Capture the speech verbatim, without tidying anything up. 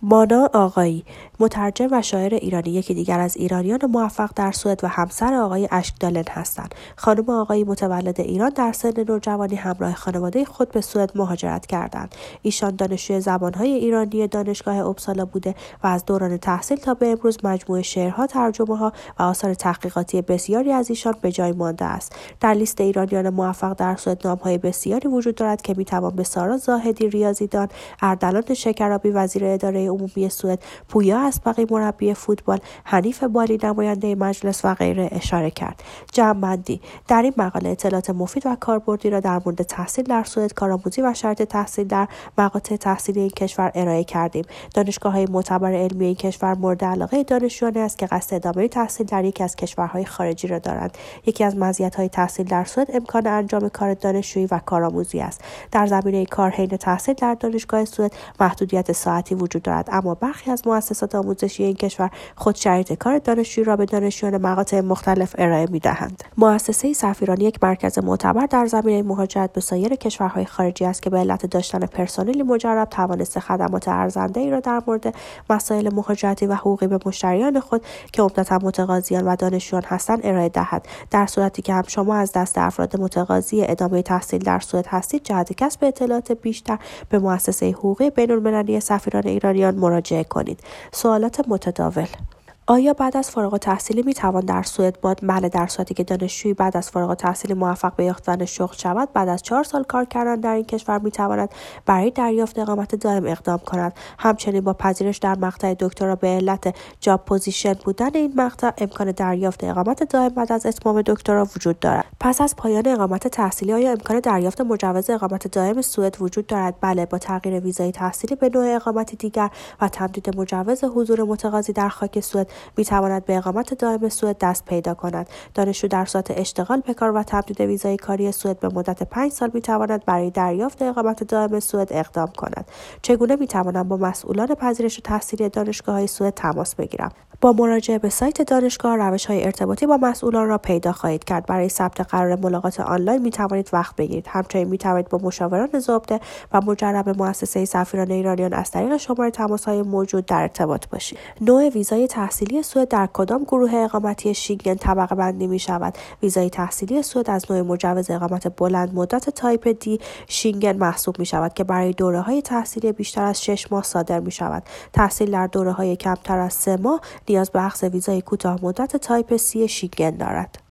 مانا آقایی، مترجم و شاعر ایرانی، یکی دیگر از ایرانیان موفق در سوئد و همسر آقای اشکدالن هستند. خانم آقایی متولد ایران در سن نوجوانی همراه خانواده خود به سوئد مهاجرت کردند. ایشان دانشجوی زبانهای ایرانی دانشگاه اوبسالا بوده و از دوران تحصیل تا به امروز مجموعه شعرها، ترجمه‌ها و آثار تحقیقاتی بسیاری از ایشان به جای مانده است. در لیست ایرانیان موفق در سوئد نام‌های بسیاری وجود دارد که می‌توان به سارا زاهدی ریاضیدان، اردلان شکرابی وزیر اداره عمومی سوئد، پویا اسبقی مربی فوتبال، حنیف بالی نماینده مجلس و غیره اشاره کرد. جمع‌بندی: در این مقاله اطلاعات مفید و کاربردی را در مورد تحصیل در سوئد، کارآموزی و شرایط تحصیل در مقاطع تحصیلی این کشور ارائه کردیم. دانشگاه‌های معتبر علمی این کشور مورد علاقه دانشجویانی است که قصد ادامه تحصیل در یکی از کشورهای خارجی را دارند. یکی از مزیت‌های تحصیل در سوئد امکان انجام کار دانشجویی و کارآموزی است. در زمینه کار حین تحصیل در دانشگاه سوئد محدودیت ساعتی وجود دارد، اما برخی از مؤسسات آموزشی این کشور خود شرایط کار دانشجویی را به دانشجویان مقاطع مختلف ارائه می‌دهند. مؤسسه سفیران یک مرکز معتبر در زمینه مهاجرت به سایر کشورهای خارجی است که به علت داشتن پرسنلی مجرب توانسته خدمات ارزنده‌ای را در مورد مسائل مهاجرتی و حقوقی به مشتریان خود که عمدتاً متقاضیان و دانشجویان هستند ارائه دهد. در صورتی که هم شما از دست افراد متقاضی ادامه تحصیل در سوئد هستید، جهت کسب اطلاعات بیشتر به مؤسسه حقوقی بین‌المللی سفیران ایرانیان مراجعه کنید. سوالات متداول: آیا بعد از فارغ التحصیلی می توان در سوئد ماند؟ بله، در صورتی که دانشجویی بعد از فارغ التحصیلی موفق به یافتن شغل شود، بعد از چهار سال کار کردن در این کشور می تواند برای دریافت اقامت دائم اقدام کند. همچنین با پذیرش در مقطع دکترا به علت جاب پوزیشن بودن این مقطع، امکان دریافت اقامت دائم بعد از اتمام دکترا وجود دارد. پس از پایان اقامت تحصیلی آیا امکان دریافت مجوز اقامت دائم سوئد وجود دارد؟ بله، با تغییر ویزای تحصیلی به نوع اقامتی دیگر و تمدید مجوز حضور متقاضی در خاک سوئد می تواند به اقامت دائم سوئد دست پیدا کند. دانشجو در صورت اشتغال به کار و تمدید ویزای کاری سوئد به مدت پنج سال می تواند برای دریافت اقامت دائم سوئد اقدام کند. چگونه می توانم با مسئولان پذیرش تحصیلی دانشگاه‌های سوئد تماس بگیرم؟ با مراجعه به سایت دانشگاه روش‌های ارتباطی با مسئولان را پیدا خواهید کرد. برای ثبت قرار ملاقات آنلاین می توانید وقت بگیرید. همچنین می توانید با مشاوران ضابطه و مجرب مؤسسه سفیران ایرانیان از طریق شماره تماس‌های موجود در ارتباط باشید. نوع ویزای تحصیلی سوئد در کدام گروه اقامتی شینگن طبقه بندی می شود؟ ویزای تحصیلی سوئد از نوع مجوز اقامت بلند مدت تایپ دی شینگن محسوب می شود که برای دوره‌های تحصیلی بیشتر از شش ماه صادر می شود. تحصیل در دوره‌های کمتر از سه ماه نیاز به اخذ ویزای کوتاه مدت تایپ سی شینگن دارد.